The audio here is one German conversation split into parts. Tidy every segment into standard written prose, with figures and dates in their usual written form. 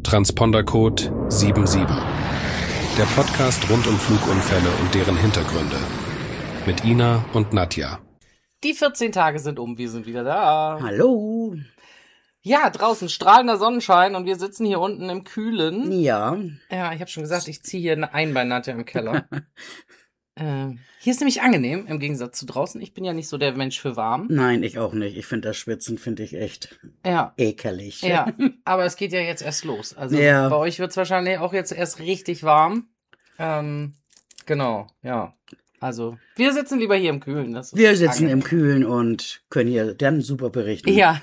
Transpondercode 77. Der Podcast rund um Flugunfälle und deren Hintergründe. Mit Ina und Nadja. Die 14 Tage sind um, wir sind wieder da. Hallo. Ja, draußen strahlender Sonnenschein und wir sitzen hier unten im Kühlen. Ja. Ja, ich habe schon gesagt, ich ziehe hier ein bei Nadja im Keller. Hier ist nämlich angenehm, im Gegensatz zu draußen. Ich bin ja nicht so der Mensch für warm. Nein, ich auch nicht. Ich finde das Schwitzen, finde ich echt ekelig. Ja, aber es geht ja jetzt erst los. Also Ja. Bei euch wird es wahrscheinlich auch jetzt erst richtig warm. Genau, ja. Also, wir sitzen lieber hier im Kühlen. Das ist Wir sitzen angenehm. im Kühlen und können hier dann super berichten. Ja.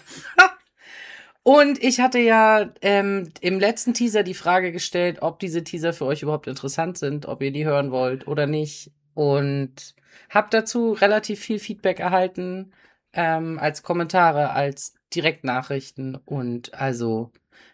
Und ich hatte ja im letzten Teaser die Frage gestellt, ob diese Teaser für euch überhaupt interessant sind, ob ihr die hören wollt oder nicht. Und habe dazu relativ viel Feedback erhalten, als Kommentare, als Direktnachrichten. Und also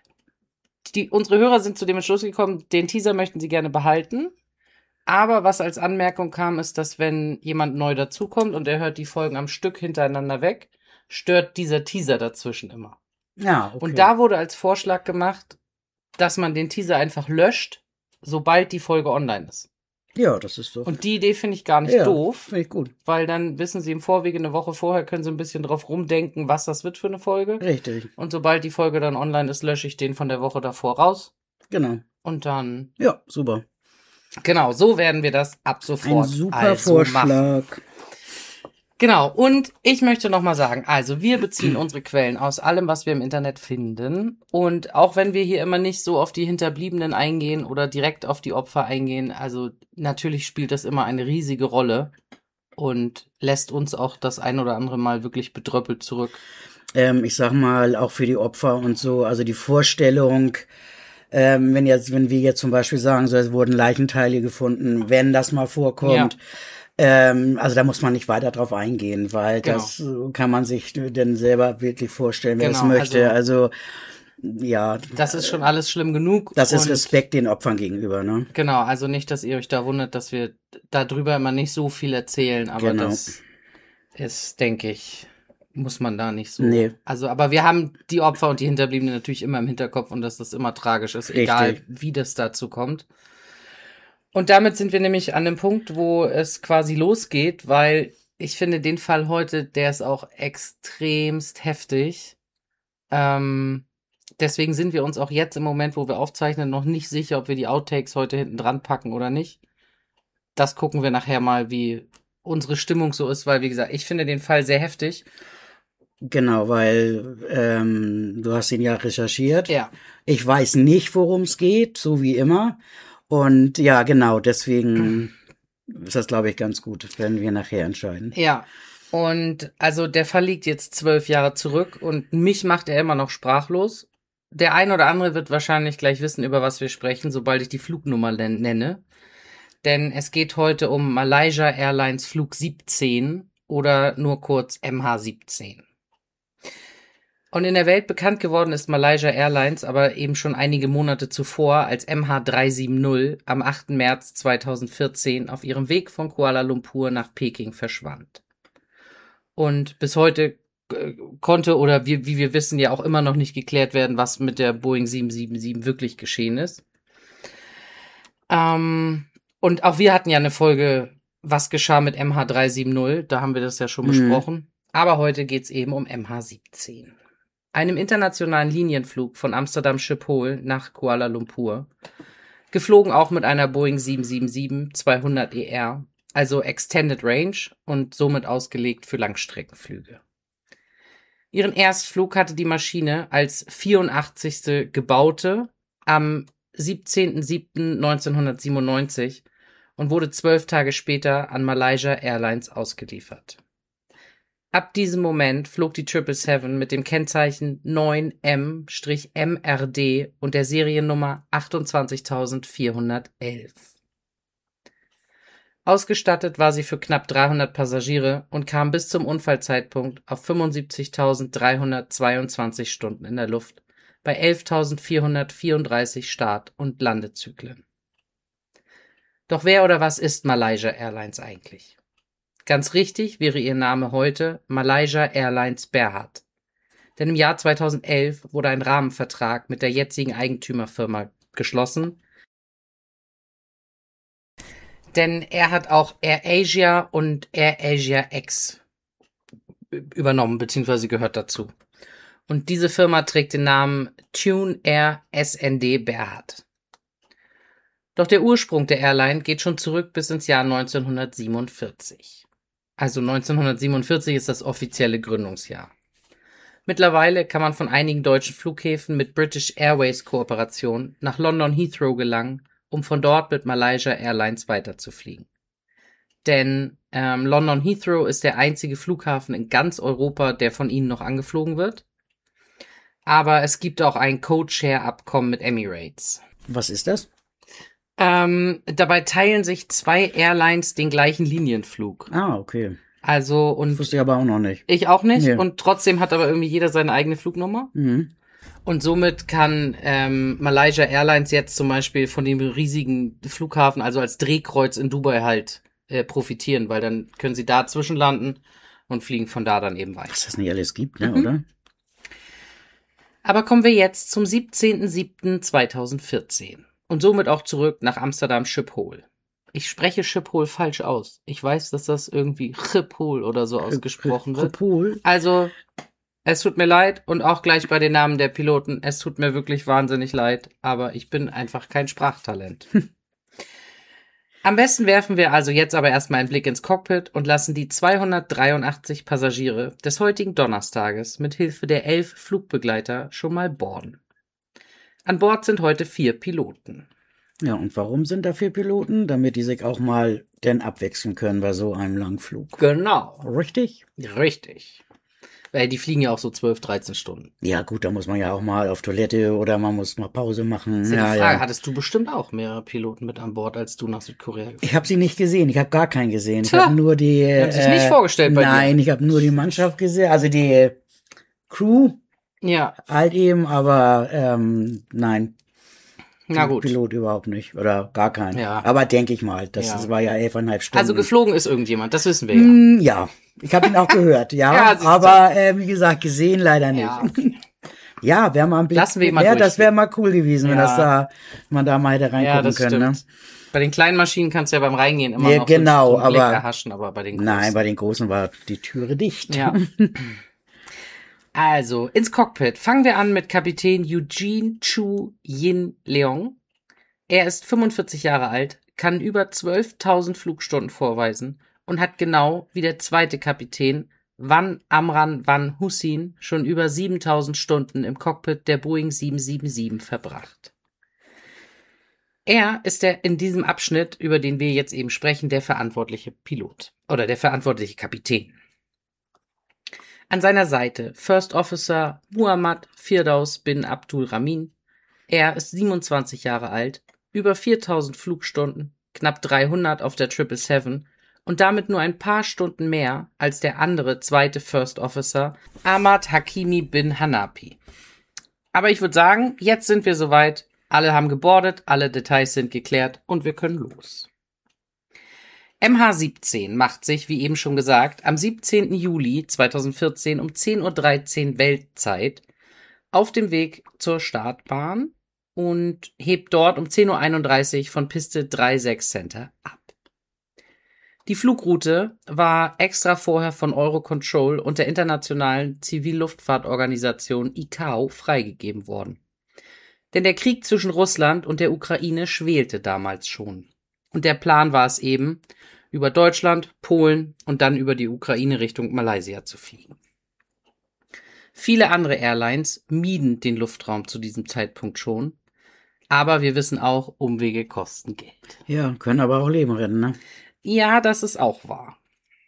unsere Hörer sind zu dem Entschluss gekommen, den Teaser möchten sie gerne behalten. Aber was als Anmerkung kam, ist, dass wenn jemand neu dazukommt und er hört die Folgen am Stück hintereinander weg, stört dieser Teaser dazwischen immer. Ja, okay. Und da wurde als Vorschlag gemacht, dass man den Teaser einfach löscht, sobald die Folge online ist. Ja, das ist so. Und die Idee finde ich gar nicht doof, Finde ich gut. weil dann wissen sie im Vorwege, eine Woche vorher, können sie ein bisschen drauf rumdenken, was das wird für eine Folge. Richtig. Und sobald die Folge dann online ist, lösche ich den von der Woche davor raus. Genau. Und dann, Ja, super. genau, so werden wir das ab sofort Ein super also Vorschlag. machen. Genau, und ich möchte nochmal sagen, also wir beziehen unsere Quellen aus allem, was wir im Internet finden. Und auch wenn wir hier immer nicht so auf die Hinterbliebenen eingehen oder direkt auf die Opfer eingehen, also natürlich spielt das immer eine riesige Rolle und lässt uns auch das ein oder andere Mal wirklich bedröppelt zurück. Ich sag mal, auch für die Opfer und so, also die Vorstellung, wenn wir jetzt zum Beispiel sagen, so, es wurden Leichenteile gefunden, wenn das mal vorkommt, also da muss man nicht weiter drauf eingehen, weil Genau. das kann man sich dann selber wirklich vorstellen, wer es Genau, möchte. Also ja, Das ist schon alles schlimm genug. das ist und Respekt den Opfern gegenüber, ne? Genau, also nicht, dass ihr euch da wundert, dass wir darüber immer nicht so viel erzählen, aber Genau. das ist, denke ich, muss man da nicht so. Nee. Also, aber wir haben die Opfer und die Hinterbliebenen natürlich immer im Hinterkopf und dass das immer tragisch ist, Richtig. egal wie das dazu kommt. Und damit sind wir nämlich an dem Punkt, wo es quasi losgeht, weil ich finde den Fall heute, der ist auch extremst heftig. Deswegen sind wir uns auch jetzt im Moment, wo wir aufzeichnen, noch nicht sicher, ob wir die Outtakes heute hinten dran packen oder nicht. Das gucken wir nachher mal, wie unsere Stimmung so ist, weil, wie gesagt, ich finde den Fall sehr heftig. Genau, weil du hast ihn ja recherchiert. Ja. Ich weiß nicht, worum es geht, so wie immer. Und ja, genau, deswegen ist das, glaube ich, ganz gut, wenn wir nachher entscheiden. Ja. Und also der Fall liegt jetzt 12 Jahre zurück und mich macht er immer noch sprachlos. Der ein oder andere wird wahrscheinlich gleich wissen, über was wir sprechen, sobald ich die Flugnummer nenne. Denn es geht heute um Malaysia Airlines Flug 17 oder nur kurz MH17. Und in der Welt bekannt geworden ist Malaysia Airlines aber eben schon einige Monate zuvor als MH370 am 8. März 2014 auf ihrem Weg von Kuala Lumpur nach Peking verschwand. Und bis heute konnte oder wie wir wissen ja auch immer noch nicht geklärt werden, was mit der Boeing 777 wirklich geschehen ist. Und auch wir hatten ja eine Folge, was geschah mit MH370, da haben wir das ja schon besprochen. Aber heute geht's eben um MH17. Einem internationalen Linienflug von Amsterdam Schiphol nach Kuala Lumpur. Geflogen auch mit einer Boeing 777-200 ER, also Extended Range und somit ausgelegt für Langstreckenflüge. Ihren Erstflug hatte die Maschine als 84. gebaute am 17.07.1997 und wurde 12 Tage später an Malaysia Airlines ausgeliefert. Ab diesem Moment flog die 777 mit dem Kennzeichen 9M-MRD und der Seriennummer 28411. Ausgestattet war sie für knapp 300 Passagiere und kam bis zum Unfallzeitpunkt auf 75.322 Stunden in der Luft bei 11.434 Start- und Landezyklen. Doch wer oder was ist Malaysia Airlines eigentlich? Ganz richtig wäre ihr Name heute Malaysia Airlines Berhad. Denn im Jahr 2011 wurde ein Rahmenvertrag mit der jetzigen Eigentümerfirma geschlossen. Denn er hat auch AirAsia und AirAsia X übernommen, beziehungsweise gehört dazu. Und diese Firma trägt den Namen Tune Air SND Berhad. Doch der Ursprung der Airline geht schon zurück bis ins Jahr 1947. Also 1947 ist das offizielle Gründungsjahr. Mittlerweile kann man von einigen deutschen Flughäfen mit British Airways Kooperation nach London Heathrow gelangen, um von dort mit Malaysia Airlines weiterzufliegen. Denn London Heathrow ist der einzige Flughafen in ganz Europa, der von ihnen noch angeflogen wird. Aber es gibt auch ein Codeshare-Abkommen mit Emirates. Was ist das? Dabei teilen sich 2 Airlines den gleichen Linienflug. Ah, okay. Also, und Wusste ich aber auch noch nicht. ich auch nicht. Nee. Und trotzdem hat aber irgendwie jeder seine eigene Flugnummer. Mhm. Und somit kann Malaysia Airlines jetzt zum Beispiel von dem riesigen Flughafen, also als Drehkreuz in Dubai halt, profitieren, weil dann können sie da zwischenlanden und fliegen von da dann eben weiter. Was das nicht alles gibt, ne, oder? Aber kommen wir jetzt zum 17.07.2014 und somit auch zurück nach Amsterdam Schiphol. Ich spreche Schiphol falsch aus. Ich weiß, dass das irgendwie Schiphol oder so ausgesprochen wird. Schiphol. Also, es tut mir leid und auch gleich bei den Namen der Piloten. Es tut mir wirklich wahnsinnig leid, aber ich bin einfach kein Sprachtalent. Am besten werfen wir also jetzt aber erstmal einen Blick ins Cockpit und lassen die 283 Passagiere des heutigen Donnerstages mit Hilfe der 11 Flugbegleiter schon mal boarden. An Bord sind heute 4 Piloten. Ja, und warum sind da 4 Piloten? Damit die sich auch mal denn abwechseln können bei so einem Langflug. Genau. Richtig? Richtig. Weil die fliegen ja auch so 12, 13 Stunden. Ja, gut, da muss man ja auch mal auf Toilette oder man muss mal Pause machen. Das ist ja, die Frage, ja. hattest du bestimmt auch mehrere Piloten mit an Bord, als du nach Südkorea geflogen Ich habe sie nicht gesehen. Ich habe gar keinen gesehen. Ich Tja, habe nur die. hat sich nicht vorgestellt bei dir. Nein, ich habe nur die Mannschaft gesehen, also die Crew Ja, halt eben, aber nein, na gut. Pilot überhaupt nicht oder gar keinen. Ja. Aber denke ich mal, das Ja. war ja 11,5 Stunden. Also geflogen ist irgendjemand, das wissen wir ja. Ja, ich habe ihn auch gehört, ja, Ja, siehst du. aber wie gesagt, gesehen leider nicht. Ja, okay. Ja, wäre mal ein Blick. Lassen wir ihn mal ja, das wäre durchfliegen. mal cool gewesen, wenn Ja. das da, man da mal hätte Ja, reingucken das können. stimmt. Bei den kleinen Maschinen kannst du ja beim Reingehen immer Ja, noch genau, so einen Blick aber- erhaschen, aber bei den Ne? großen. Nein, bei den Großen war die Türe dicht. Ja. Also, ins Cockpit. Fangen wir an mit Kapitän Eugene Chu Yin Leong. Er ist 45 Jahre alt, kann über 12.000 Flugstunden vorweisen und hat genau wie der zweite Kapitän Wan Amran Wan Hussein schon über 7.000 Stunden im Cockpit der Boeing 777 verbracht. Er ist in diesem Abschnitt, über den wir jetzt eben sprechen, der verantwortliche Pilot oder der verantwortliche Kapitän. An seiner Seite First Officer Muhammad Firdaus bin Abdul Ramin. Er ist 27 Jahre alt, über 4.000 Flugstunden, knapp 300 auf der 777 und damit nur ein paar Stunden mehr als der andere zweite First Officer Ahmad Hakimi bin Hanapi. Aber ich würde sagen, jetzt sind wir soweit. Alle haben gebordet, alle Details sind geklärt und wir können los. MH17 macht sich, wie eben schon gesagt, am 17. Juli 2014 um 10.13 Uhr Weltzeit auf dem Weg zur Startbahn und hebt dort um 10.31 Uhr von Piste 36 Center ab. Die Flugroute war extra vorher von Eurocontrol und der internationalen Zivilluftfahrtorganisation ICAO freigegeben worden. Denn der Krieg zwischen Russland und der Ukraine schwelte damals schon. Und der Plan war es eben, über Deutschland, Polen und dann über die Ukraine Richtung Malaysia zu fliegen. Viele andere Airlines mieden den Luftraum zu diesem Zeitpunkt schon, aber wir wissen auch, Umwege kosten Geld. Ja, können aber auch Leben retten, ne? Ja, das ist auch wahr.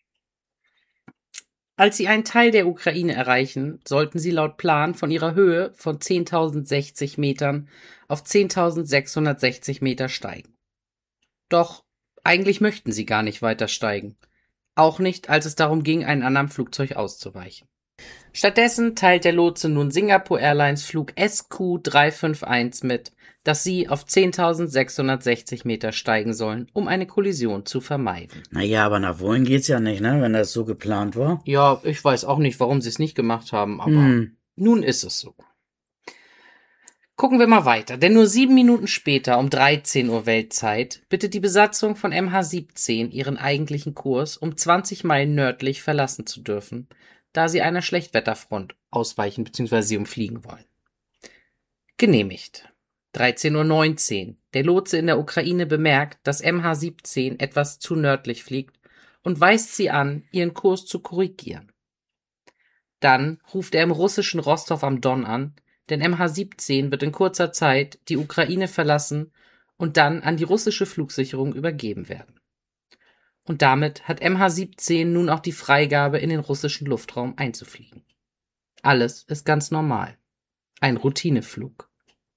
Als sie einen Teil der Ukraine erreichen, sollten sie laut Plan von ihrer Höhe von 10.060 Metern auf 10.660 Meter steigen. Doch eigentlich möchten sie gar nicht weiter steigen. Auch nicht, als es darum ging, einem anderen Flugzeug auszuweichen. Stattdessen teilt der Lotse nun Singapore Airlines Flug SQ351 mit, dass sie auf 10.660 Meter steigen sollen, um eine Kollision zu vermeiden. Naja, aber nach wohin geht's ja nicht, ne? Wenn das so geplant war. Ja, ich weiß auch nicht, warum sie es nicht gemacht haben, aber Nun ist es so. Gucken wir mal weiter, denn nur 7 Minuten später, um 13 Uhr Weltzeit, bittet die Besatzung von MH17 ihren eigentlichen Kurs, um 20 Meilen nördlich verlassen zu dürfen, da sie einer Schlechtwetterfront ausweichen bzw. sie umfliegen wollen. Genehmigt. 13:19 Uhr. Der Lotse in der Ukraine bemerkt, dass MH17 etwas zu nördlich fliegt und weist sie an, ihren Kurs zu korrigieren. Dann ruft er im russischen Rostov am Don an, denn MH17 wird in kurzer Zeit die Ukraine verlassen und dann an die russische Flugsicherung übergeben werden. Und damit hat MH17 nun auch die Freigabe, in den russischen Luftraum einzufliegen. Alles ist ganz normal. Ein Routineflug.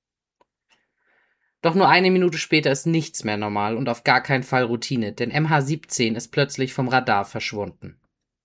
Doch nur 1 Minute später ist nichts mehr normal und auf gar keinen Fall Routine, denn MH17 ist plötzlich vom Radar verschwunden.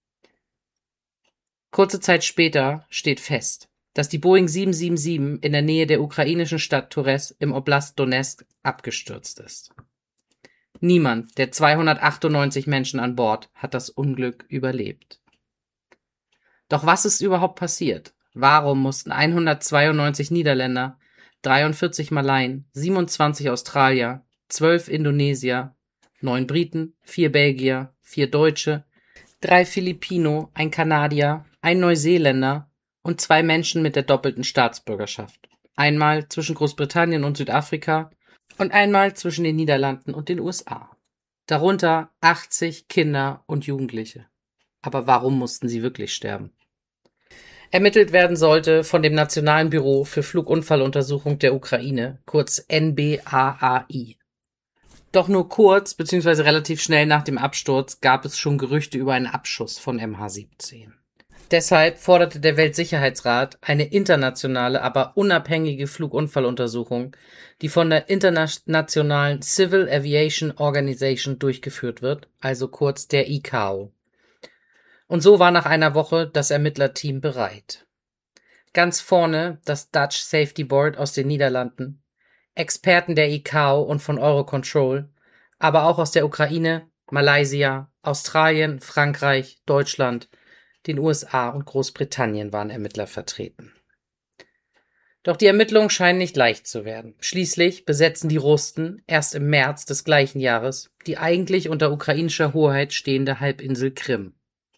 Kurze Zeit später steht fest, dass die Boeing 777 in der Nähe der ukrainischen Stadt Torez im Oblast Donezk abgestürzt ist. Niemand der 298 Menschen an Bord hat das Unglück überlebt. Doch was ist überhaupt passiert? Warum mussten 192 Niederländer, 43 Malaien, 27 Australier, 12 Indonesier, 9 Briten, 4 Belgier, 4 Deutsche, 3 Filipino, ein Kanadier, ein Neuseeländer und 2 Menschen mit der doppelten Staatsbürgerschaft. Einmal zwischen Großbritannien und Südafrika und einmal zwischen den Niederlanden und den USA. Darunter 80 Kinder und Jugendliche. Aber warum mussten sie wirklich sterben? Ermittelt werden sollte von dem Nationalen Büro für Flugunfalluntersuchung der Ukraine, kurz NBAAI. Doch nur kurz bzw. relativ schnell nach dem Absturz gab es schon Gerüchte über einen Abschuss von MH17. Deshalb forderte der Weltsicherheitsrat eine internationale, aber unabhängige Flugunfalluntersuchung, die von der Internationalen Civil Aviation Organization durchgeführt wird, also kurz der ICAO. Und so war nach einer Woche das Ermittlerteam bereit. Ganz vorne das Dutch Safety Board aus den Niederlanden, Experten der ICAO und von Eurocontrol, aber auch aus der Ukraine, Malaysia, Australien, Frankreich, Deutschland, den USA und Großbritannien waren Ermittler vertreten. Doch die Ermittlungen scheinen nicht leicht zu werden. Schließlich besetzen die Russen erst im März des gleichen Jahres die eigentlich unter ukrainischer Hoheit stehende Halbinsel Krim.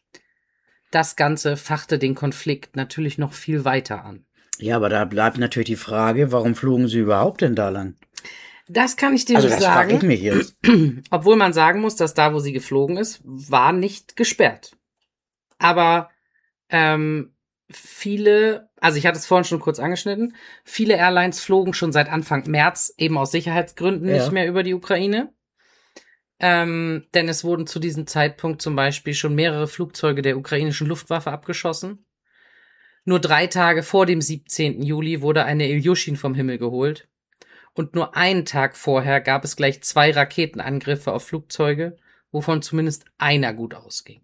Das Ganze fachte den Konflikt natürlich noch viel weiter an. Ja, aber da bleibt natürlich die Frage, warum flogen sie überhaupt denn da lang? Das kann ich dir nicht das sagen. frage ich mich jetzt. Obwohl man sagen muss, dass da, wo sie geflogen ist, war nicht gesperrt. Aber viele, also ich hatte es vorhin schon kurz angeschnitten, viele Airlines flogen schon seit Anfang März eben aus Sicherheitsgründen nicht mehr über die Ukraine. Denn es wurden zu diesem Zeitpunkt zum Beispiel schon mehrere Flugzeuge der ukrainischen Luftwaffe abgeschossen. Nur 3 Tage vor dem 17. Juli wurde eine Ilyushin vom Himmel geholt. Und nur einen Tag vorher gab es gleich 2 Raketenangriffe auf Flugzeuge, wovon zumindest einer gut ausging.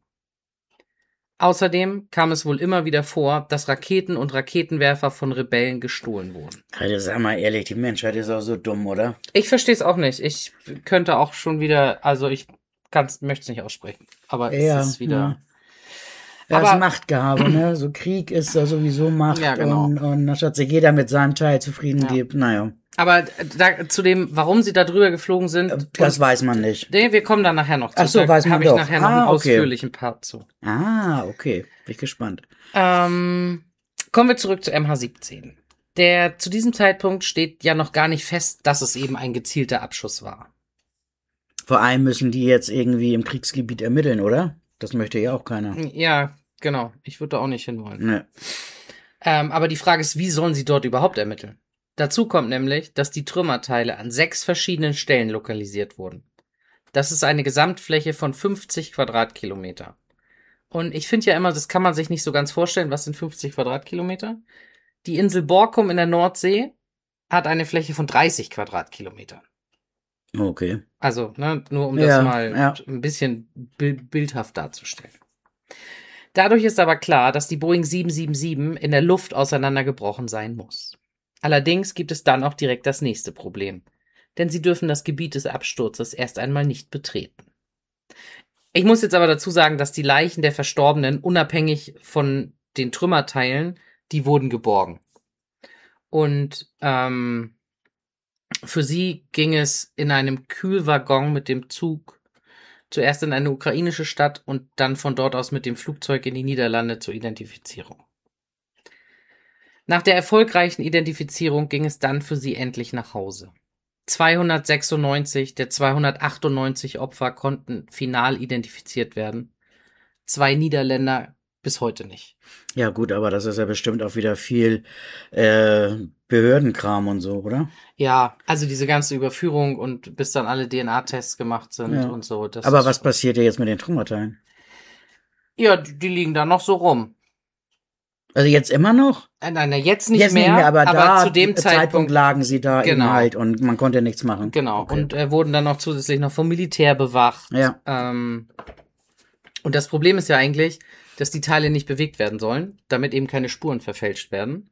Außerdem kam es wohl immer wieder vor, dass Raketen und Raketenwerfer von Rebellen gestohlen wurden. Also sag mal ehrlich, die Menschheit ist auch so dumm, oder? Ich verstehe es auch nicht. Ich könnte auch schon wieder, also ich möchte es nicht aussprechen, aber Ja, es ist wieder... Ja, Aber- das ist Machtgehabe, ne? So Krieg ist da sowieso Macht Ja, genau. und anstatt sich jeder mit seinem Teil zufrieden Ja. gibt, naja, Aber zu dem, warum sie da drüber geflogen sind, das weiß man nicht. nee, wir kommen da nachher noch zu. Ach so, Da weiß man habe ich doch. nachher noch einen Okay. ausführlichen Part zu. Ah, okay, bin ich gespannt. Kommen wir zurück zu MH17. Zu diesem Zeitpunkt steht ja noch gar nicht fest, dass es eben ein gezielter Abschuss war. Vor allem müssen die jetzt irgendwie im Kriegsgebiet ermitteln, oder? Das möchte ja auch keiner. Ja, genau. Ich würde da auch nicht hinwollen. Ne. Aber die Frage ist, wie sollen sie dort überhaupt ermitteln? Dazu kommt nämlich, dass die Trümmerteile an 6 verschiedenen Stellen lokalisiert wurden. Das ist eine Gesamtfläche von 50 Quadratkilometer. Und ich finde ja immer, das kann man sich nicht so ganz vorstellen. Was sind 50 Quadratkilometer? Die Insel Borkum in der Nordsee hat eine Fläche von 30 Quadratkilometern. Okay. Also, ne, nur um Ja, das mal ja. ein bisschen bildhaft darzustellen. Dadurch ist aber klar, dass die Boeing 777 in der Luft auseinandergebrochen sein muss. Allerdings gibt es dann auch direkt das nächste Problem. Denn sie dürfen das Gebiet des Absturzes erst einmal nicht betreten. Ich muss jetzt aber dazu sagen, dass die Leichen der Verstorbenen unabhängig von den Trümmerteilen Die wurden geborgen. Und für sie ging es in einem Kühlwaggon mit dem Zug zuerst in eine ukrainische Stadt und dann von dort aus mit dem Flugzeug in die Niederlande zur Identifizierung. Nach der erfolgreichen Identifizierung ging es dann für sie endlich nach Hause. 296 der 298 Opfer konnten final identifiziert werden. 2 Niederländer bis heute nicht. Ja gut, aber das ist ja bestimmt auch wieder viel Behördenkram und so, oder? Ja, also diese ganze Überführung und bis dann alle DNA-Tests gemacht sind Ja. und so. Das Aber ist, was passiert jetzt mit den Trümmerteilen? Ja, die liegen da noch so rum. Also jetzt immer noch? Nein, jetzt nicht Jetzt mehr, nicht mehr, aber da zu dem Zeitpunkt lagen sie da eben Genau. halt und man konnte nichts machen. Genau. Okay. Und wurden dann noch zusätzlich noch vom Militär bewacht. Ja. Und das Problem ist ja eigentlich, dass die Teile nicht bewegt werden sollen, damit eben keine Spuren verfälscht werden.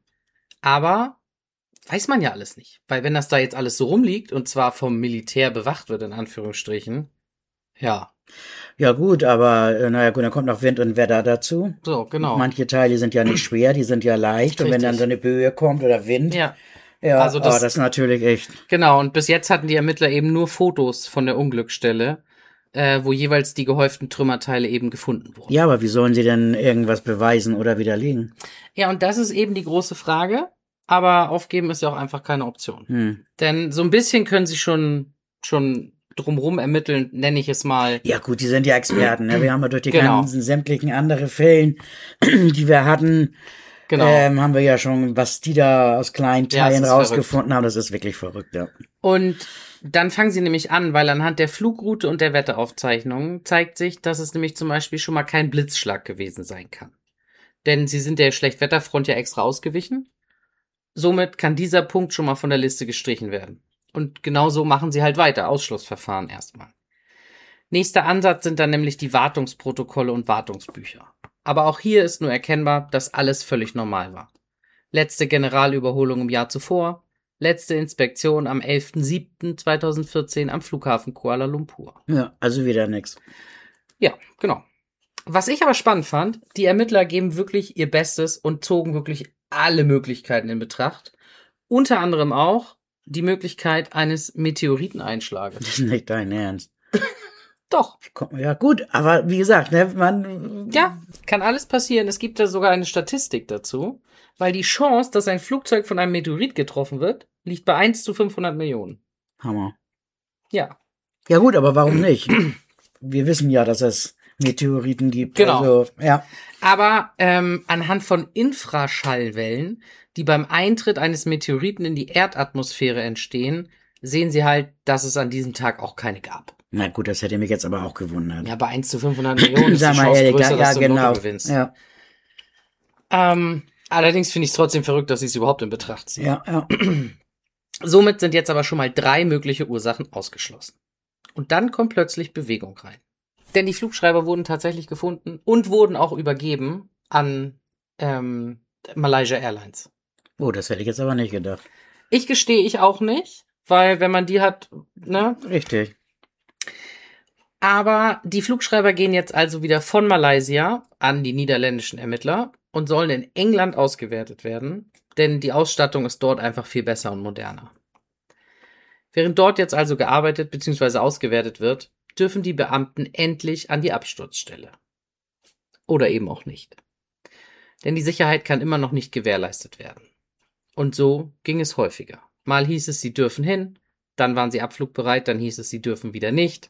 Aber weiß man ja alles nicht. Weil wenn das da jetzt alles so rumliegt und zwar vom Militär bewacht wird, in Anführungsstrichen, ja. Ja gut, aber naja gut, dann kommt noch Wind und Wetter dazu. So, genau. Manche Teile sind ja nicht schwer, die sind ja leicht. Und wenn dann Richtig. so eine Böe kommt oder Wind, Ja, ja, also das- das ist natürlich echt. genau. Und bis jetzt hatten die Ermittler eben nur Fotos von der Unglücksstelle, wo jeweils die gehäuften Trümmerteile eben gefunden wurden. Ja, aber wie sollen sie denn irgendwas beweisen oder widerlegen? Ja, und das ist eben die große Frage. Aber aufgeben ist ja auch einfach keine Option. Denn so ein bisschen können sie schon drumrum ermitteln, nenne ich es mal. Ja gut, die sind ja Experten. Ne? Wir haben ja durch die Genau. ganzen sämtlichen andere Fällen, die wir hatten, Genau. haben wir ja schon, was die da aus kleinen Ja, es Teilen ist rausgefunden haben. Das ist wirklich verrückt, ja. Und dann fangen sie nämlich an, weil anhand der Flugroute und der Wetteraufzeichnungen zeigt sich, dass es nämlich zum Beispiel schon mal kein Blitzschlag gewesen sein kann. Denn sie sind der Schlechtwetterfront ja extra ausgewichen. Somit kann dieser Punkt schon mal von der Liste gestrichen werden. Und genauso machen sie halt weiter, Ausschlussverfahren erstmal. Nächster Ansatz sind dann nämlich die Wartungsprotokolle und Wartungsbücher. Aber auch hier ist nur erkennbar, dass alles völlig normal war. Letzte Generalüberholung im Jahr zuvor, letzte Inspektion am 11.07.2014 am Flughafen Kuala Lumpur. Ja, also wieder nix. Ja, genau. Was ich aber spannend fand, die Ermittler geben wirklich ihr Bestes und zogen wirklich alle Möglichkeiten in Betracht. Unter anderem auch die Möglichkeit eines Meteoriteneinschlages. Das ist nicht dein Ernst. Doch, Ja gut, aber wie gesagt, ne, man... ja, kann alles passieren. Es gibt da sogar eine Statistik dazu, weil die Chance, dass ein Flugzeug von einem Meteorit getroffen wird, liegt bei 1 zu 500 Millionen. Hammer. Ja, Ja gut, aber warum nicht? Wir wissen ja, dass es Meteoriten gibt. Genau. Also, ja. aber anhand von Infraschallwellen, die beim Eintritt eines Meteoriten in die Erdatmosphäre entstehen, sehen sie halt, dass es an diesem Tag auch keine gab. Na gut, das hätte mich jetzt aber auch gewundert. Ja, bei 1 zu 500 Millionen ist die Sag mal Chance ehrlich, größer, ja, dass du im genau. Lotto gewinnst. Ja, Allerdings finde ich es trotzdem verrückt, dass sie es überhaupt in Betracht ziehen. ja. Somit sind jetzt aber schon mal 3 mögliche Ursachen ausgeschlossen. Und dann kommt plötzlich Bewegung rein. Denn die Flugschreiber wurden tatsächlich gefunden und wurden auch übergeben an Malaysia Airlines. Oh, das hätte ich jetzt aber nicht gedacht. Ich gestehe, ich auch nicht, weil wenn man die hat, ne? Richtig. Aber die Flugschreiber gehen jetzt also wieder von Malaysia an die niederländischen Ermittler und sollen in England ausgewertet werden, denn die Ausstattung ist dort einfach viel besser und moderner. Während dort jetzt also gearbeitet bzw. ausgewertet wird, dürfen die Beamten endlich an die Absturzstelle. Oder eben auch nicht. Denn die Sicherheit kann immer noch nicht gewährleistet werden. Und so ging es häufiger. Mal hieß es, sie dürfen hin, dann waren sie abflugbereit, dann hieß es, sie dürfen wieder nicht.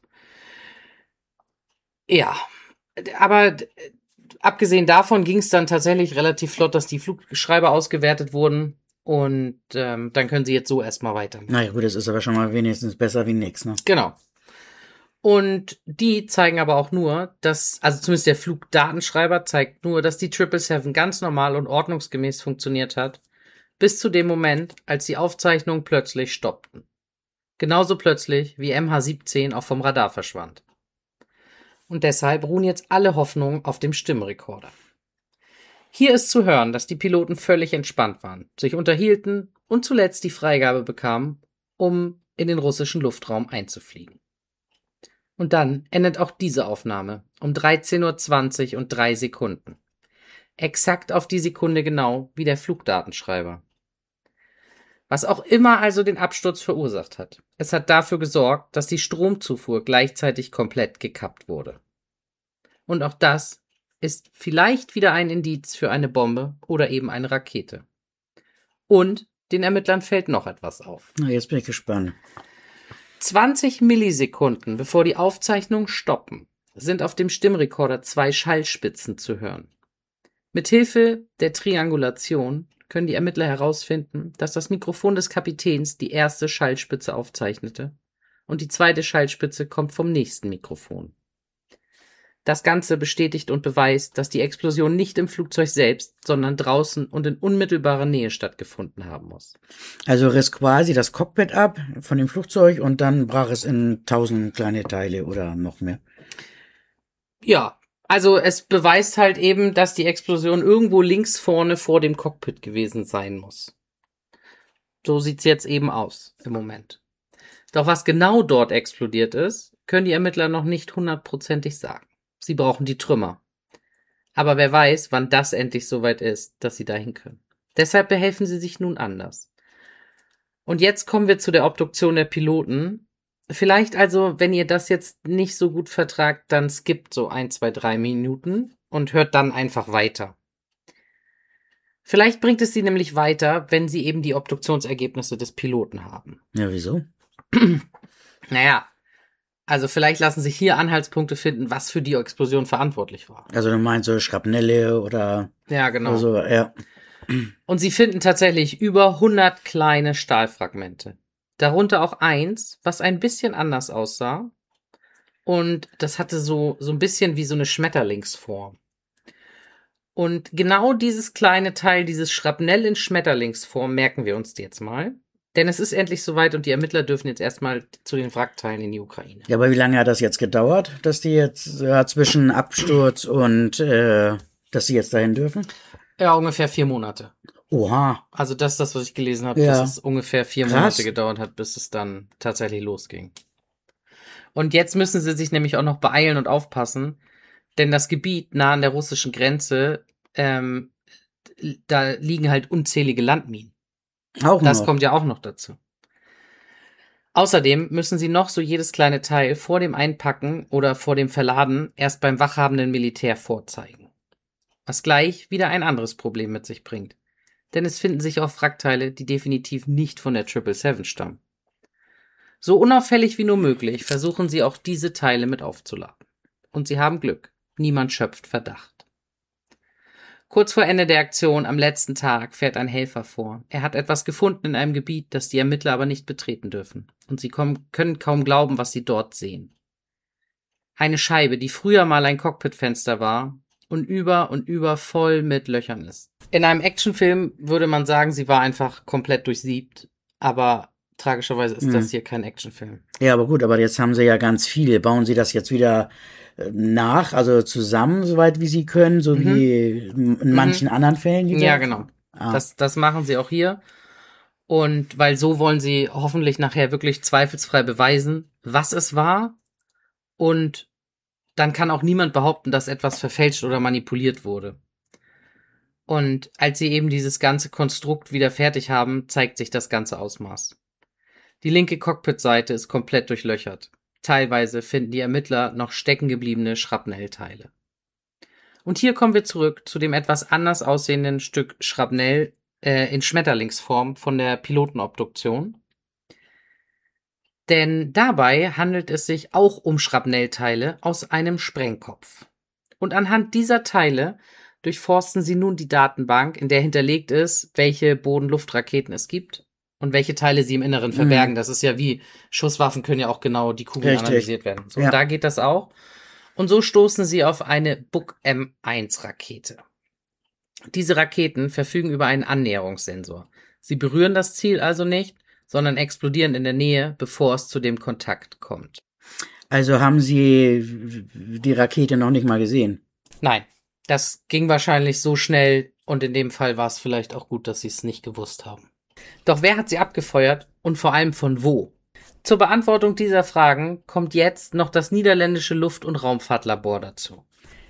Ja, aber abgesehen davon ging es dann tatsächlich relativ flott, dass die Flugschreiber ausgewertet wurden und dann können sie jetzt so erstmal weiter. Naja gut, das ist aber schon mal wenigstens besser wie nix, ne? Genau. Und die zeigen aber auch nur, dass, also zumindest der Flugdatenschreiber zeigt nur, dass die 777 ganz normal und ordnungsgemäß funktioniert hat, bis zu dem Moment, als die Aufzeichnungen plötzlich stoppten. Genauso plötzlich wie MH17 auch vom Radar verschwand. Und deshalb ruhen jetzt alle Hoffnungen auf dem Stimmrekorder. Hier ist zu hören, dass die Piloten völlig entspannt waren, sich unterhielten und zuletzt die Freigabe bekamen, um in den russischen Luftraum einzufliegen. Und dann endet auch diese Aufnahme um 13:20 Uhr und 3 Sekunden. Exakt auf die Sekunde genau wie der Flugdatenschreiber. Was auch immer also den Absturz verursacht hat. Es hat dafür gesorgt, dass die Stromzufuhr gleichzeitig komplett gekappt wurde. Und auch das ist vielleicht wieder ein Indiz für eine Bombe oder eben eine Rakete. Und den Ermittlern fällt noch etwas auf. Na, jetzt bin ich gespannt. 20 Millisekunden bevor die Aufzeichnungen stoppen, sind auf dem Stimmrekorder 2 Schallspitzen zu hören. Mithilfe der Triangulation können die Ermittler herausfinden, dass das Mikrofon des Kapitäns die erste Schallspitze aufzeichnete und die zweite Schallspitze kommt vom nächsten Mikrofon. Das Ganze bestätigt und beweist, dass die Explosion nicht im Flugzeug selbst, sondern draußen und in unmittelbarer Nähe stattgefunden haben muss. Also riss quasi das Cockpit ab von dem Flugzeug und dann brach es in 1000 kleine Teile oder noch mehr. Ja, also es beweist halt eben, dass die Explosion irgendwo links vorne vor dem Cockpit gewesen sein muss. So sieht's jetzt eben aus im Moment. Doch was genau dort explodiert ist, können die Ermittler noch nicht hundertprozentig sagen. Sie brauchen die Trümmer. Aber wer weiß, wann das endlich soweit ist, dass sie dahin können. Deshalb behelfen sie sich nun anders. Und jetzt kommen wir zu der Obduktion der Piloten. Vielleicht also, wenn ihr das jetzt nicht so gut vertragt, dann skippt so 1, 2, 3 Minuten und hört dann einfach weiter. Vielleicht bringt es sie nämlich weiter, wenn sie eben die Obduktionsergebnisse des Piloten haben. Ja, wieso? Naja, also vielleicht lassen sich hier Anhaltspunkte finden, was für die Explosion verantwortlich war. Also du meinst so Schrapnelle oder... Ja, genau. Also, ja. Und sie finden tatsächlich über 100 kleine Stahlfragmente. Darunter auch eins, was ein bisschen anders aussah. Und das hatte so ein bisschen wie so eine Schmetterlingsform. Und genau dieses kleine Teil, dieses Schrapnell in Schmetterlingsform, merken wir uns jetzt mal. Denn es ist endlich soweit und die Ermittler dürfen jetzt erstmal zu den Wrackteilen in die Ukraine. Ja, aber wie lange hat das jetzt gedauert, dass die jetzt zwischen Absturz und dass sie jetzt dahin dürfen? Ja, ungefähr 4 Monate. Oha. Also das ist das, was ich gelesen habe, Ja. dass es ungefähr 4 Krass. Monate gedauert hat, bis es dann tatsächlich losging. Und jetzt müssen sie sich nämlich auch noch beeilen und aufpassen, denn das Gebiet nah an der russischen Grenze, da liegen halt unzählige Landminen. Auch Das noch. kommt ja auch noch dazu. Außerdem müssen sie noch so jedes kleine Teil vor dem Einpacken oder vor dem Verladen erst beim wachhabenden Militär vorzeigen. Was gleich wieder ein anderes Problem mit sich bringt. Denn es finden sich auch Wrackteile, die definitiv nicht von der 777 stammen. So unauffällig wie nur möglich versuchen sie auch diese Teile mit aufzuladen. Und sie haben Glück. Niemand schöpft Verdacht. Kurz vor Ende der Aktion am letzten Tag fährt ein Helfer vor. Er hat etwas gefunden in einem Gebiet, das die Ermittler aber nicht betreten dürfen. Und sie können kaum glauben, was sie dort sehen. Eine Scheibe, die früher mal ein Cockpitfenster war und über voll mit Löchern ist. In einem Actionfilm würde man sagen, sie war einfach komplett durchsiebt. Aber tragischerweise ist das hier kein Actionfilm. Ja, aber gut, aber jetzt haben sie ja ganz viele. Bauen sie das jetzt wieder nach, also zusammen, soweit wie sie können, so wie in manchen anderen Fällen? Die Ja, wir- genau. Ah. Das machen sie auch hier. Und weil so wollen sie hoffentlich nachher wirklich zweifelsfrei beweisen, was es war. Und dann kann auch niemand behaupten, dass etwas verfälscht oder manipuliert wurde. Und als sie eben dieses ganze Konstrukt wieder fertig haben, zeigt sich das ganze Ausmaß. Die linke Cockpitseite ist komplett durchlöchert. Teilweise finden die Ermittler noch steckengebliebene Schrapnellteile. Und hier kommen wir zurück zu dem etwas anders aussehenden Stück Schrapnell in Schmetterlingsform von der Pilotenobduktion. Denn dabei handelt es sich auch um Schrapnellteile aus einem Sprengkopf. Und anhand dieser Teile durchforsten sie nun die Datenbank, in der hinterlegt ist, welche Boden-Luft-Raketen es gibt und welche Teile sie im Inneren verbergen. Das ist ja wie Schusswaffen können ja auch genau die Kugeln Richtig. analysiert werden. So, Ja. und da geht das auch. Und so stoßen sie auf eine Buk M1-Rakete. Diese Raketen verfügen über einen Annäherungssensor. Sie berühren das Ziel also nicht, sondern explodieren in der Nähe, bevor es zu dem Kontakt kommt. Also haben sie die Rakete noch nicht mal gesehen. Nein, das ging wahrscheinlich so schnell und in dem Fall war es vielleicht auch gut, dass sie es nicht gewusst haben. Doch wer hat sie abgefeuert und vor allem von wo? Zur Beantwortung dieser Fragen kommt jetzt noch das niederländische Luft- und Raumfahrtlabor dazu.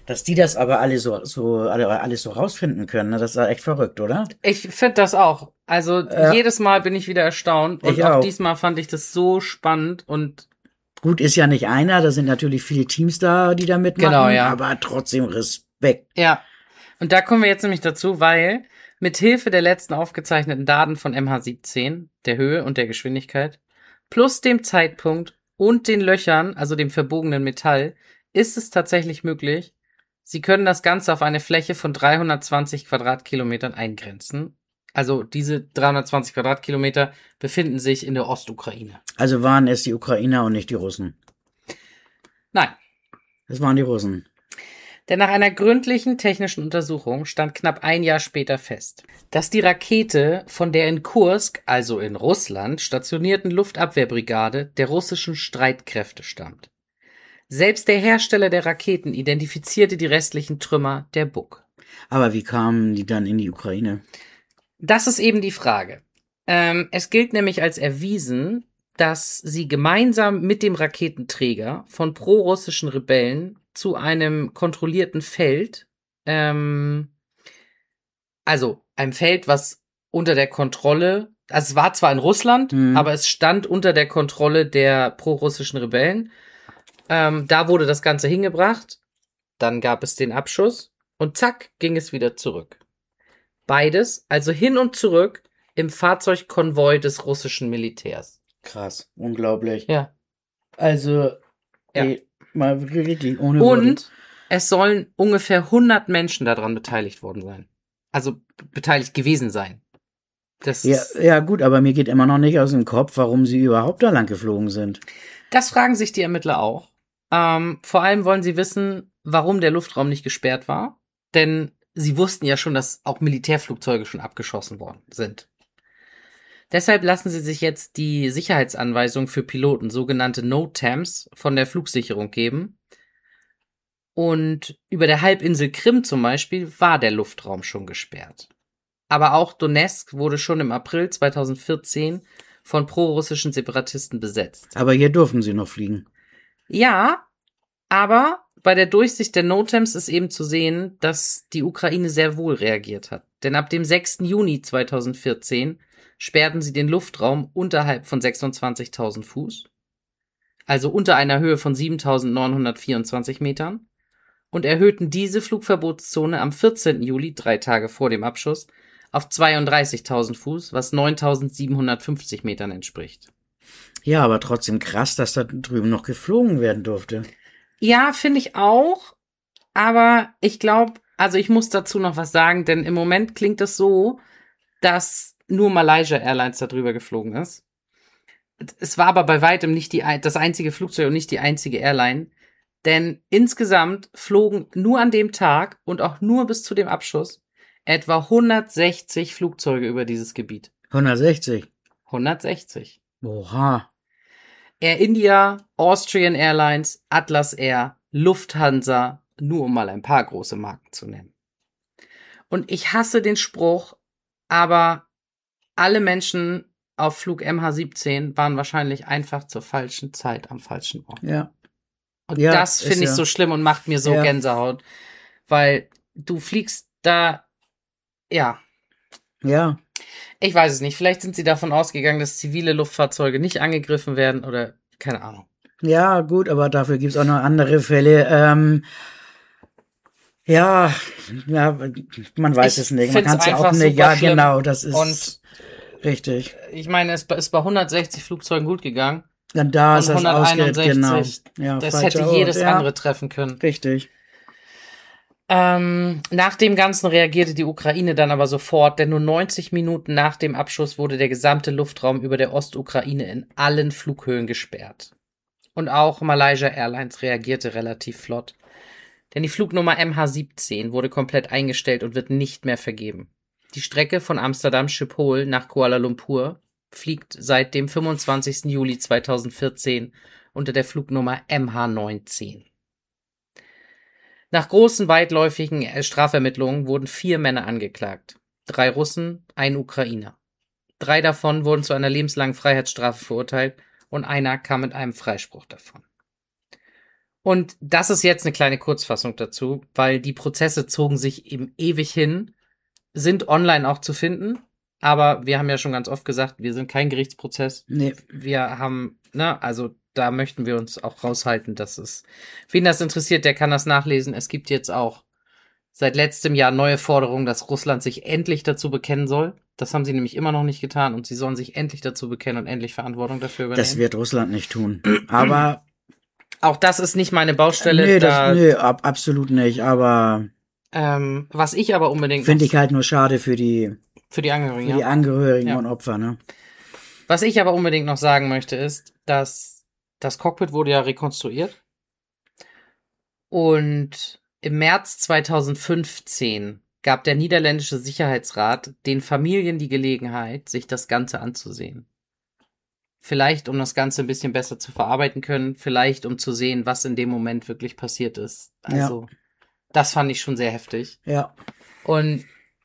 Dass die das aber alles so rausfinden können, ne? Das ist ja echt verrückt, oder? Ich finde das auch. Also jedes Mal bin ich wieder erstaunt und Ich auch auch. diesmal fand ich das so spannend und Gut, ist ja nicht einer, da sind natürlich viele Teams da, die da mitmachen, Genau, ja. aber trotzdem Respekt. ja. Und da kommen wir jetzt nämlich dazu, weil mit Hilfe der letzten aufgezeichneten Daten von MH17, der Höhe und der Geschwindigkeit, plus dem Zeitpunkt und den Löchern, also dem verbogenen Metall, ist es tatsächlich möglich, Sie können das Ganze auf eine Fläche von 320 Quadratkilometern eingrenzen. Also diese 320 Quadratkilometer befinden sich in der Ostukraine. Also waren es die Ukrainer und nicht die Russen. Nein, Es waren die Russen. denn nach einer gründlichen technischen Untersuchung stand knapp ein Jahr später fest, dass die Rakete von der in Kursk, also in Russland, stationierten Luftabwehrbrigade der russischen Streitkräfte stammt. Selbst der Hersteller der Raketen identifizierte die restlichen Trümmer der Buk. Aber wie kamen die dann in die Ukraine? Das ist eben die Frage. Es gilt nämlich als erwiesen, dass sie gemeinsam mit dem Raketenträger von prorussischen Rebellen zu einem kontrollierten Feld, also einem Feld, was unter der Kontrolle, also es war zwar in Russland, aber es stand unter der Kontrolle der prorussischen Rebellen. Da wurde das Ganze hingebracht, dann gab es den Abschuss und zack, ging es wieder zurück. Beides, also hin und zurück, im Fahrzeugkonvoi des russischen Militärs. Krass, unglaublich. Ja. Also, Ja. mal richtig ohne Worte. Und es sollen ungefähr 100 Menschen daran beteiligt worden sein. Also beteiligt gewesen sein. Ja, gut, aber mir geht immer noch nicht aus dem Kopf, warum sie überhaupt da lang geflogen sind. Das fragen sich die Ermittler auch. Vor allem wollen sie wissen, warum der Luftraum nicht gesperrt war. Denn sie wussten ja schon, dass auch Militärflugzeuge schon abgeschossen worden sind. Deshalb lassen sie sich jetzt die Sicherheitsanweisung für Piloten, sogenannte NOTAMs, von der Flugsicherung geben. Und über der Halbinsel Krim zum Beispiel war der Luftraum schon gesperrt. Aber auch Donetsk wurde schon im April 2014 von prorussischen Separatisten besetzt. Aber hier durften sie noch fliegen. Ja, aber bei der Durchsicht der NOTAMs ist eben zu sehen, dass die Ukraine sehr wohl reagiert hat. Denn ab dem 6. Juni 2014 sperrten sie den Luftraum unterhalb von 26.000 Fuß, also unter einer Höhe von 7.924 Metern, und erhöhten diese Flugverbotszone am 14. Juli, 3 Tage vor dem Abschuss, auf 32.000 Fuß, was 9.750 Metern entspricht. Ja, aber trotzdem krass, dass da drüben noch geflogen werden durfte. Ja, finde ich auch, aber ich glaube, also ich muss dazu noch was sagen, denn im Moment klingt es so, dass nur Malaysia Airlines da drüber geflogen ist. Es war aber bei weitem nicht das einzige Flugzeug und nicht die einzige Airline, denn insgesamt flogen nur an dem Tag und auch nur bis zu dem Abschuss etwa 160 Flugzeuge über dieses Gebiet. 160. 160. Oha. Air India, Austrian Airlines, Atlas Air, Lufthansa, nur um mal ein paar große Marken zu nennen. Und ich hasse den Spruch, aber alle Menschen auf Flug MH17 waren wahrscheinlich einfach zur falschen Zeit am falschen Ort. Ja. Und Ja, das ist finde ich ja. so schlimm und macht mir so Ja. Gänsehaut, weil du fliegst da, ja, Ja. ich weiß es nicht, vielleicht sind sie davon ausgegangen, dass zivile Luftfahrzeuge nicht angegriffen werden oder keine Ahnung. Ja, gut, aber dafür gibt's auch noch andere Fälle. Ja, man weiß Ich es nicht. Man find's kann es ja auch einfach nicht. super Ja, schlimm. genau, das ist Und richtig. ich meine, es ist bei 160 Flugzeugen gut gegangen. Dann da Und ist das ausgerechnet, 161, genau. Ja, das falscher hätte Ort, jedes ja. andere treffen können. Richtig. Nach dem Ganzen reagierte die Ukraine dann aber sofort, denn nur 90 Minuten nach dem Abschuss wurde der gesamte Luftraum über der Ostukraine in allen Flughöhen gesperrt. Und auch Malaysia Airlines reagierte relativ flott, denn die Flugnummer MH17 wurde komplett eingestellt und wird nicht mehr vergeben. Die Strecke von Amsterdam Schiphol nach Kuala Lumpur fliegt seit dem 25. Juli 2014 unter der Flugnummer MH19. Nach großen, weitläufigen Strafermittlungen wurden 4 Männer angeklagt. 3 Russen, ein Ukrainer. 3 davon wurden zu einer lebenslangen Freiheitsstrafe verurteilt und einer kam mit einem Freispruch davon. Und das ist jetzt eine kleine Kurzfassung dazu, weil die Prozesse zogen sich eben ewig hin, sind online auch zu finden, aber wir haben ja schon ganz oft gesagt, wir sind kein Gerichtsprozess. Nee. Wir haben, also da möchten wir uns auch raushalten, dass es, wen das interessiert, der kann das nachlesen. Es gibt jetzt auch seit letztem Jahr neue Forderungen, dass Russland sich endlich dazu bekennen soll. Das haben sie nämlich immer noch nicht getan und sie sollen sich endlich dazu bekennen und endlich Verantwortung dafür übernehmen. Das wird Russland nicht tun. Aber auch das ist nicht meine Baustelle. Nö, absolut nicht. Aber was ich aber unbedingt finde ich halt nur schade für die Angehörigen, die Angehörigen Ja. und Opfer, ne? Was ich aber unbedingt noch sagen möchte, ist, dass das Cockpit wurde ja rekonstruiert und im März 2015 gab der niederländische Sicherheitsrat den Familien die Gelegenheit, sich das Ganze anzusehen. Vielleicht, um das Ganze ein bisschen besser zu verarbeiten können, vielleicht, um zu sehen, was in dem Moment wirklich passiert ist. Also, das fand ich schon sehr heftig. Ja. Und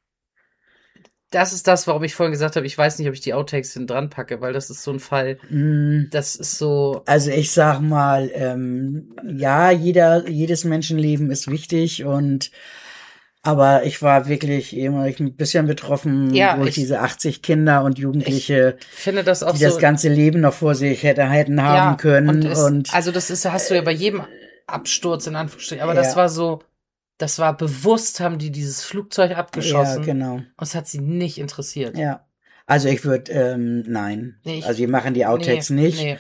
das ist das, warum ich vorhin gesagt habe, ich weiß nicht, ob ich die Outtakes hinten dran packe, weil das ist so ein Fall, das ist so... Also ich sag mal, ja, jedes Menschenleben ist wichtig aber ich war wirklich immer ein bisschen betroffen, wo ich diese 80 Kinder und Jugendliche, ich finde das auch die das ganze Leben noch vor sich hätten haben können. Also das hast du ja bei jedem Absturz in Anführungsstrichen, aber das war bewusst, haben die dieses Flugzeug abgeschossen. Ja, genau. Und es hat sie nicht interessiert. Ja. Also ich würde, nein. Also wir machen die Outtakes nicht. Nee.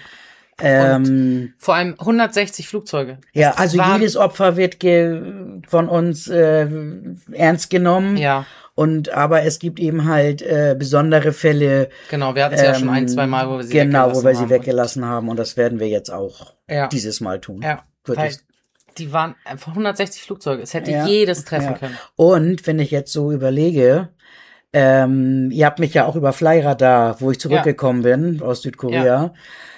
Vor allem 160 Flugzeuge. Ja, also jedes Opfer wird von uns ernst genommen. Ja. Aber es gibt eben halt besondere Fälle. Genau, wir hatten es ja schon ein, zwei Mal, wo wir sie weggelassen haben. Und das werden wir jetzt auch dieses Mal tun. Ja, weil die waren einfach 160 Flugzeuge. Es hätte jedes treffen können. Und wenn ich jetzt so überlege, ihr habt mich ja auch über Flyradar, wo ich zurückgekommen bin aus Südkorea,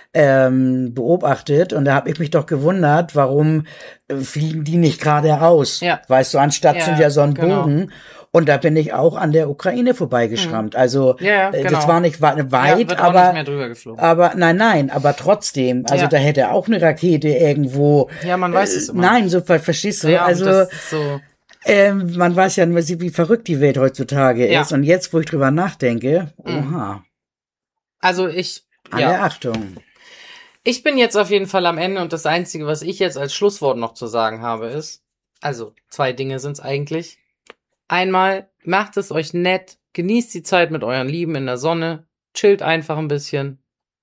beobachtet und da habe ich mich doch gewundert, warum fliegen die nicht gerade raus? Ja. Weißt du, anstatt sind ja so ein Bogen. Und da bin ich auch an der Ukraine vorbeigeschrammt. Also das war nicht weit, wird aber auch nicht mehr drüber geflogen. Aber nein, aber trotzdem, also da hätte auch eine Rakete irgendwo. Ja, man weiß es immer. Nein, so verstehst du? Ja, also das ist so. Man weiß ja nur, wie verrückt die Welt heutzutage ist. Und jetzt, wo ich drüber nachdenke, oha. Also alle Achtung. Ich bin jetzt auf jeden Fall am Ende und das Einzige, was ich jetzt als Schlusswort noch zu sagen habe, ist, also 2 Dinge sind es eigentlich. Einmal, macht es euch nett, genießt die Zeit mit euren Lieben in der Sonne, chillt einfach ein bisschen.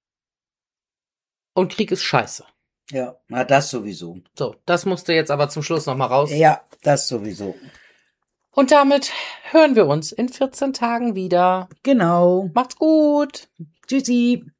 Und Krieg ist scheiße. Ja, na das sowieso. So, das musste jetzt aber zum Schluss nochmal raus. Ja, das sowieso. Und damit hören wir uns in 14 Tagen wieder. Genau. Macht's gut. Tschüssi.